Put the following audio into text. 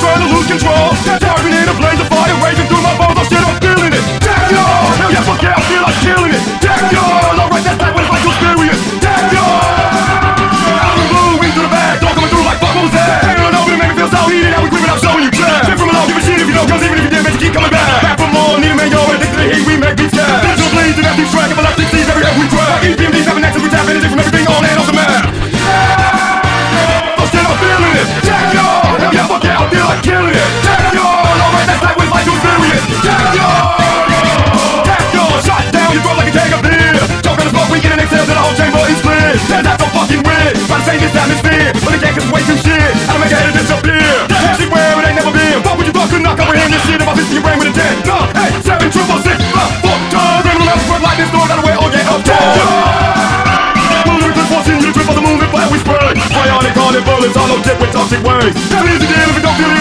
trying to lose control. Starving in a blaze of fire, raging through my bones. Oh shit, I'm feeling it. Damn yo, hell yeah, fuck yeah, I feel like killing it. Damn yo, alright, that's like what it's like to experience. Damn yo, out of the blue, into the bag, all coming through like fuck, what was that? Hang on over to make me feel so heated, now we creeping up, showing you trash. Shit from below, give a shit if you know, cause even if you did, man, you keep coming back. Back for more, need a man, yo, addicted to the heat, we make beats gas. Digital bleeds and empty track, epileptic seeds every we track. EPMDs having access, we tap energy from everything on and off the map. Oh shit, I'm feeling it. Damn yo, hell yeah, fuck yeah, I feel like killing it. Damn yo, alright, that's like what it's like to experience. Damn yo, shot down your throat like a keg of beer. Choke on the smoke, we get an exhale till the whole chamber is clear. That's so fucking weird, try to save this atmosphere, but it can't cause way too shit. I'll make a head disappear. Shit where it ain't never been. Fuck with you thought could knock over here this shit if I fist in your brain with a 10. No, 8, 7, 6, 4 times. Random amounts of like this door, gotta wear all get up down. Moving to forcing you to trip on the moving flat we spread. Bionic on it, bullets on no tip with toxic waves. That is the deal if you don't feel it.